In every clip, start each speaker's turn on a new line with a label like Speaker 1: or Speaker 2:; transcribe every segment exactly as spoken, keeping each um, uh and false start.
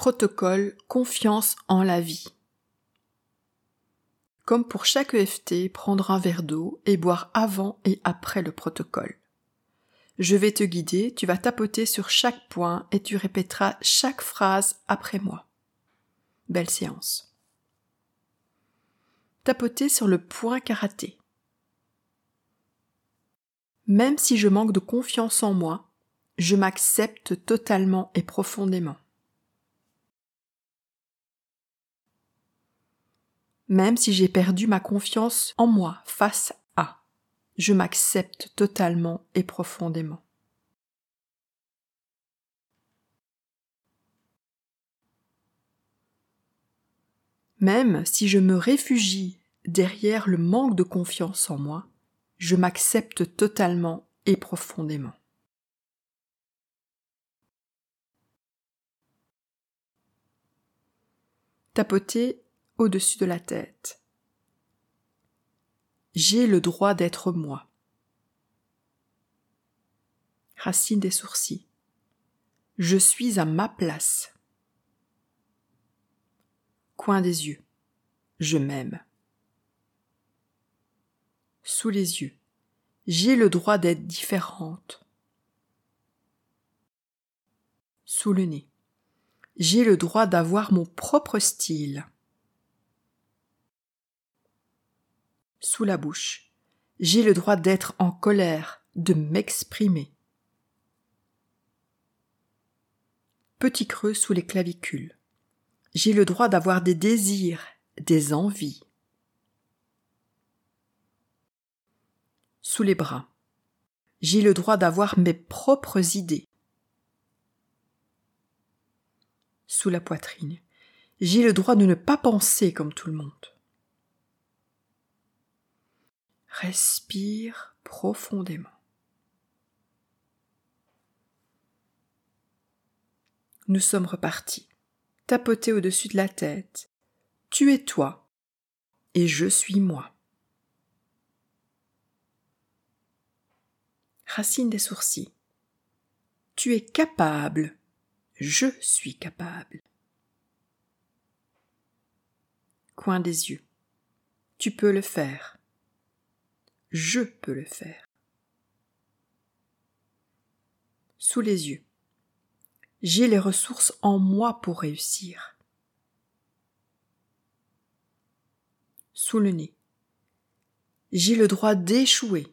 Speaker 1: Protocole confiance en la vie. Comme pour chaque E F T, prendre un verre d'eau et boire avant et après le protocole. Je vais te guider, tu vas tapoter sur chaque point et tu répéteras chaque phrase après moi. Belle séance. Tapoter sur le point karaté. Même si je manque de confiance en moi, je m'accepte totalement et profondément. Même si j'ai perdu ma confiance en moi face à, je m'accepte totalement et profondément. Même si je me réfugie derrière le manque de confiance en moi, je m'accepte totalement et profondément. Tapoter au-dessus de la tête. J'ai le droit d'être moi. Racine des sourcils. Je suis à ma place. Coin des yeux. Je m'aime. Sous les yeux. J'ai le droit d'être différente. Sous le nez. J'ai le droit d'avoir mon propre style. Sous la bouche. J'ai le droit d'être en colère, de m'exprimer. Petit creux sous les clavicules. J'ai le droit d'avoir des désirs, des envies. Sous les bras. J'ai le droit d'avoir mes propres idées. Sous la poitrine. J'ai le droit de ne pas penser comme tout le monde. Respire profondément. Nous sommes repartis. Tapoter au-dessus de la tête. Tu es toi et je suis moi. Racine des sourcils. Tu es capable. Je suis capable. Coin des yeux. Tu peux le faire. Je peux le faire. Sous les yeux. J'ai les ressources en moi pour réussir. Sous le nez. J'ai le droit d'échouer.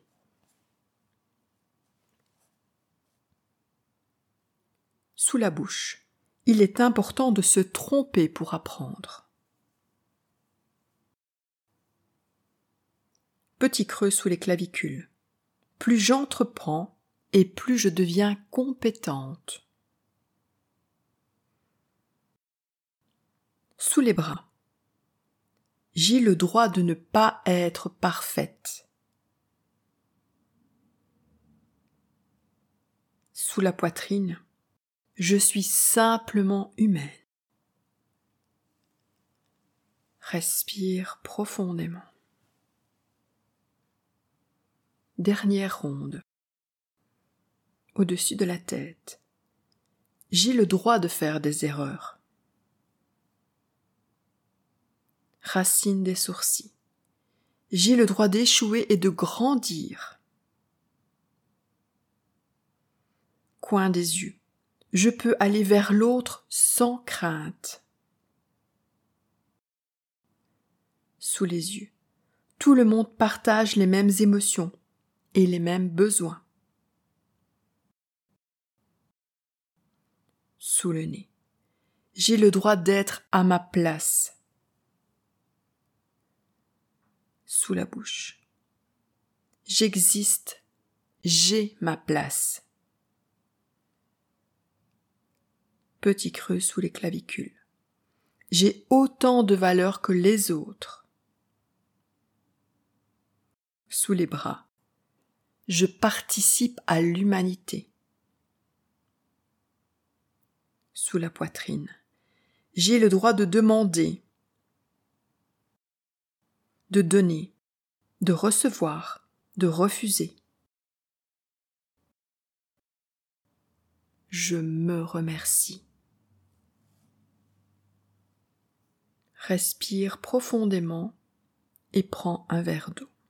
Speaker 1: Sous la bouche. Il est important de se tromper pour apprendre. Petit creux sous les clavicules. Plus j'entreprends et plus je deviens compétente. Sous les bras. J'ai le droit de ne pas être parfaite. Sous la poitrine. Je suis simplement humaine. Respire profondément. Dernière ronde. Au-dessus de la tête. J'ai le droit de faire des erreurs. Racine des sourcils. J'ai le droit d'échouer et de grandir. Coin des yeux. Je peux aller vers l'autre sans crainte. Sous les yeux. Tout le monde partage les mêmes émotions et les mêmes besoins. Sous le nez. J'ai le droit d'être à ma place. Sous la bouche. J'existe. J'ai ma place. Petit creux sous les clavicules. J'ai autant de valeur que les autres. Sous les bras. Je participe à l'humanité. Sous la poitrine. J'ai le droit de demander, de donner, de recevoir, de refuser. Je me remercie. Respire profondément et prends un verre d'eau.